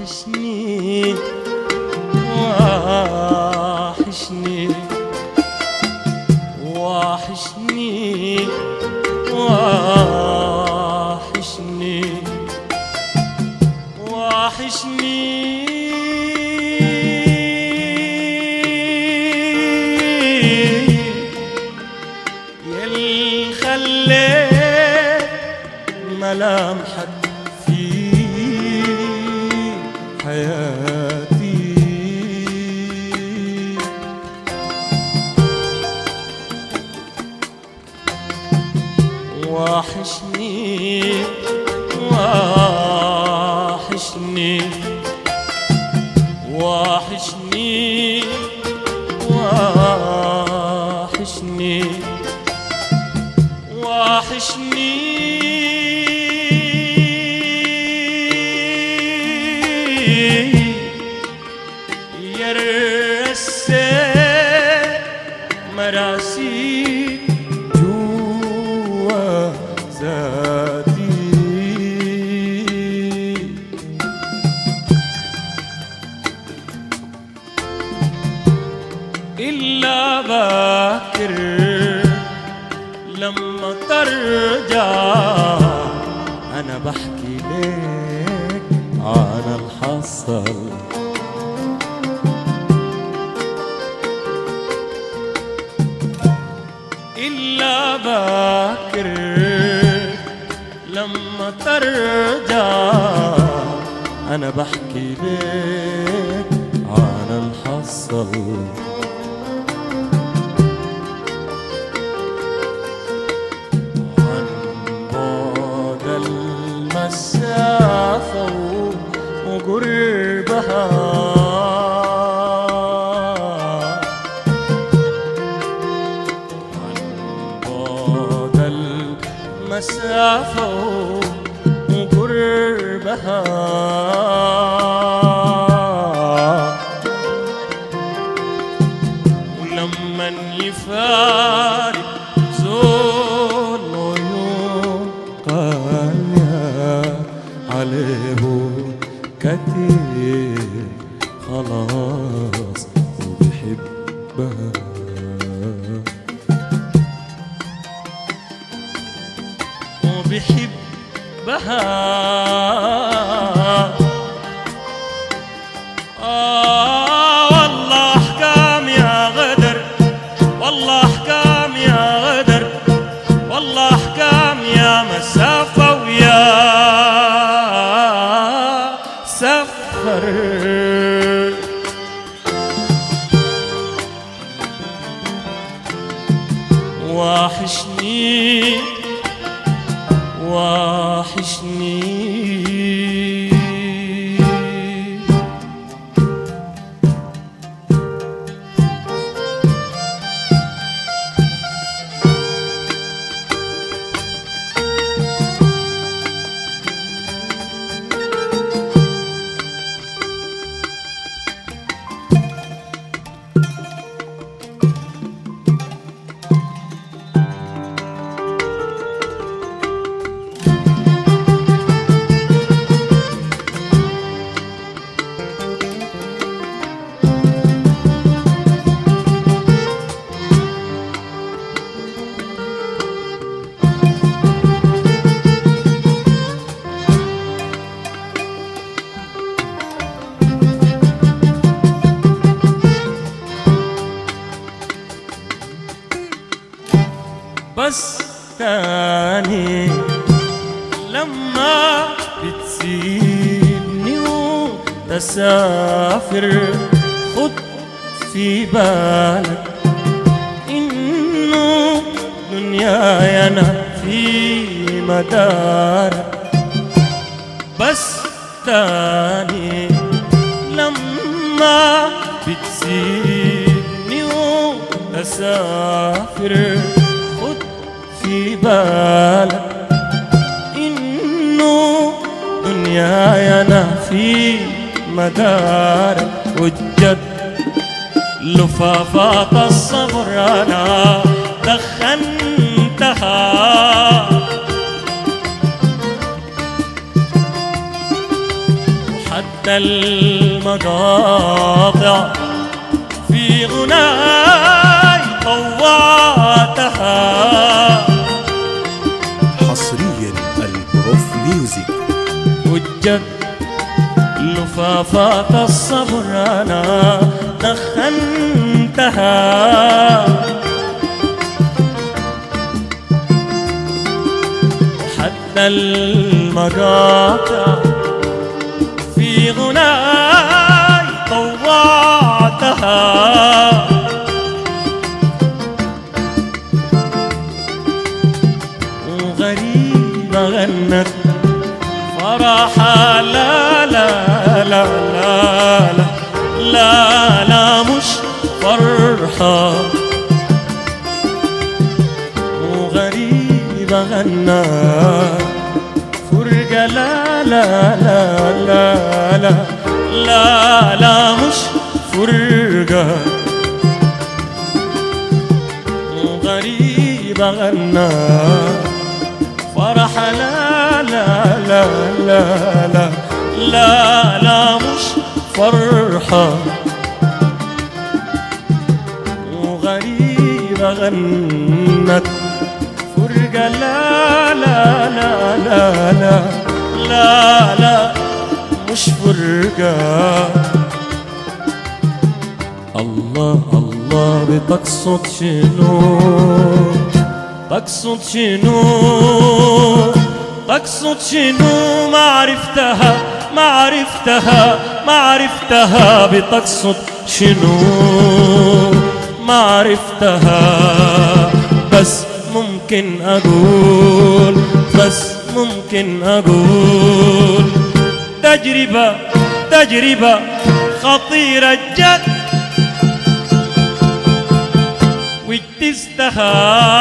وحشني وحشني وحشني وحشني وحشني يل خليت ملامحك في حياتي وحشني وحشني وحشني وحشني وحشني يا الرسال مراسي جوا ذاتي إلا باكر لما ترجع أنا بحكي لك عن الحصل إلا باكر لما ترجع أنا بحكي لك عن الحصل المسافة وقربها عن بعد المسافة وقربها ولمن يفارق زول عيون قال عليه كتير خلاص وبحبها وبحبها والله أحكام يا غدر والله أحكام يا غدر والله أحكام يا مسافة ويا سفر وحشني وحشني بس تاني لما بتسيبني وتسافر خد في بالك إنه دنياي أنا في مدارك بس تاني لما بتسيبني وتسافر في بالك إنه دنياي أنا في مدارك والجد لفافات الصبر أنا دخنتها حتى المقاطع في غناي طوعتها. حصريا البروف ميوزك. وجد لفافات الصبر أنا دخنتها، حتى المقاطع في غناي طوعتها. وغريبة غنت فرحة لا لا لا لا لا لا لا مش فرحة. وغريبة غنت فرقة لا لا لا لا لا لا لا مش فرقة. وغريبة غنت فرحة لا لا لا لا لا لا لا مش فرحة. وغريبة غنت فرقة لا لا لا لا لا لا لا مش فرقة. الله الله بتقصد شنو؟ تقصد شنو؟ تقصد شنو؟ ما عرفتها ما عرفتها ما عرفتها. بتقصد شنو؟ ما عرفتها. بس ممكن أقول، بس ممكن أقول تجربة تجربة خطيرة جد وتستهى.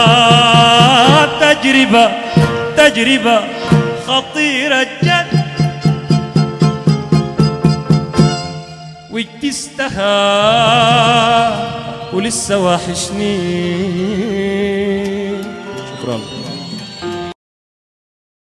تجربة تجربة خطيرة جد وتستهى. ولسه واحشني. شكرا.